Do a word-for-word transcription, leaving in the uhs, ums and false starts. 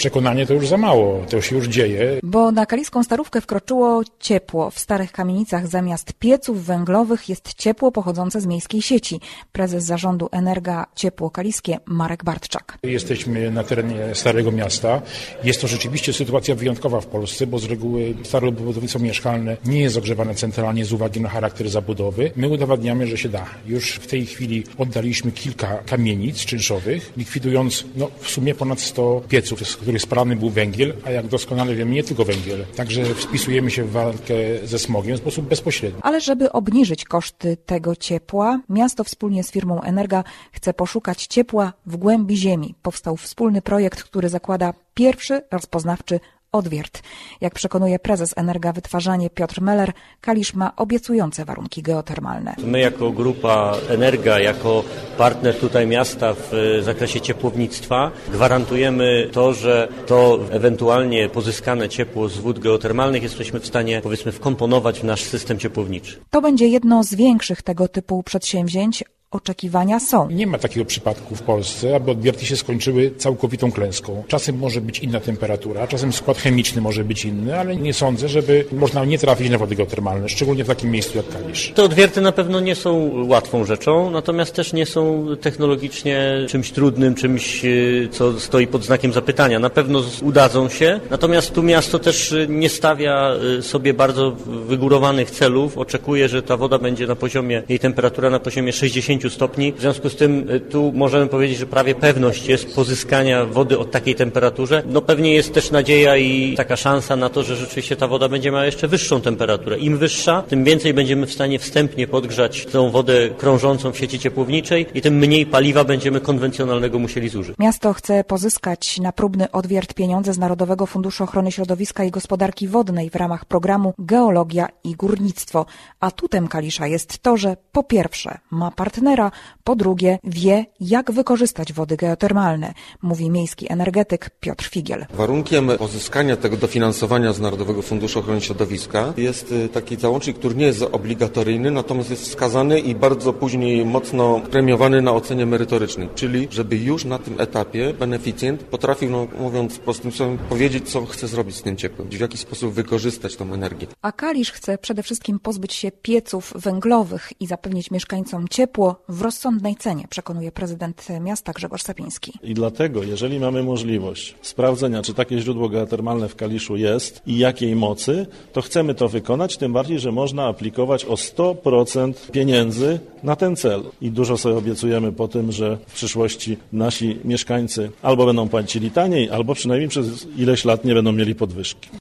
Przekonanie to już za mało, to się już dzieje. Bo na kaliską Starówkę wkroczyło ciepło. W starych kamienicach zamiast pieców węglowych jest ciepło pochodzące z miejskiej sieci. Prezes zarządu Energa Ciepło Kaliskie Marek Bartczak. Jesteśmy na terenie Starego Miasta. Jest to rzeczywiście sytuacja wyjątkowa w Polsce, bo z reguły stare budownictwo mieszkalne nie jest ogrzewane centralnie z uwagi na charakter zabudowy. My udowadniamy, że się da. Już w tej chwili oddaliśmy kilka kamienic czynszowych, likwidując no, w sumie ponad sto pieców, z których spalany był węgiel, a jak doskonale wiemy, nie tylko węgiel. Także wpisujemy się w walkę ze smogiem w sposób bezpośredni. Ale żeby obniżyć koszty tego ciepła, miasto wspólnie z firmą Energa chce poszukać ciepła w głębi ziemi. Powstał wspólny projekt, który zakłada pierwszy rozpoznawczy odwiert. Jak przekonuje prezes Energa Wytwarzanie Piotr Meller, Kalisz ma obiecujące warunki geotermalne. My jako grupa Energa, jako partner tutaj miasta w zakresie ciepłownictwa gwarantujemy to, że to ewentualnie pozyskane ciepło z wód geotermalnych jesteśmy w stanie, powiedzmy, wkomponować w nasz system ciepłowniczy. To będzie jedno z większych tego typu przedsięwzięć. Oczekiwania są. Nie ma takiego przypadku w Polsce, aby odwierty się skończyły całkowitą klęską. Czasem może być inna temperatura, czasem skład chemiczny może być inny, ale nie sądzę, żeby można nie trafić na wody geotermalne, szczególnie w takim miejscu jak Kalisz. Te odwierty na pewno nie są łatwą rzeczą, natomiast też nie są technologicznie czymś trudnym, czymś, co stoi pod znakiem zapytania. Na pewno udadzą się, natomiast tu miasto też nie stawia sobie bardzo wygórowanych celów. Oczekuje, że ta woda będzie na poziomie, jej temperatura na poziomie sześćdziesiąt stopni. W związku z tym tu możemy powiedzieć, że prawie pewność jest pozyskania wody o takiej temperaturze. No pewnie jest też nadzieja i taka szansa na to, że rzeczywiście ta woda będzie miała jeszcze wyższą temperaturę. Im wyższa, tym więcej będziemy w stanie wstępnie podgrzać tą wodę krążącą w sieci ciepłowniczej i tym mniej paliwa będziemy konwencjonalnego musieli zużyć. Miasto chce pozyskać na próbny odwiert pieniądze z Narodowego Funduszu Ochrony Środowiska i Gospodarki Wodnej w ramach programu Geologia i Górnictwo. Atutem Kalisza jest to, że po pierwsze ma partnera, po drugie wie, jak wykorzystać wody geotermalne, mówi miejski energetyk Piotr Figiel. Warunkiem pozyskania tego dofinansowania z Narodowego Funduszu Ochrony Środowiska jest taki załącznik, który nie jest obligatoryjny, natomiast jest wskazany i bardzo później mocno premiowany na ocenie merytorycznej, czyli żeby już na tym etapie beneficjent potrafił, no, mówiąc prostym słowem, powiedzieć, co chce zrobić z tym ciepłem, w jaki sposób wykorzystać tą energię. A Kalisz chce przede wszystkim pozbyć się pieców węglowych i zapewnić mieszkańcom ciepło w rozsądnej cenie, przekonuje prezydent miasta Grzegorz Sapiński. I dlatego, jeżeli mamy możliwość sprawdzenia, czy takie źródło geotermalne w Kaliszu jest i jakiej mocy, to chcemy to wykonać, tym bardziej, że można aplikować o sto procent pieniędzy na ten cel. I dużo sobie obiecujemy po tym, że w przyszłości nasi mieszkańcy albo będą płacili taniej, albo przynajmniej przez ileś lat nie będą mieli podwyżki.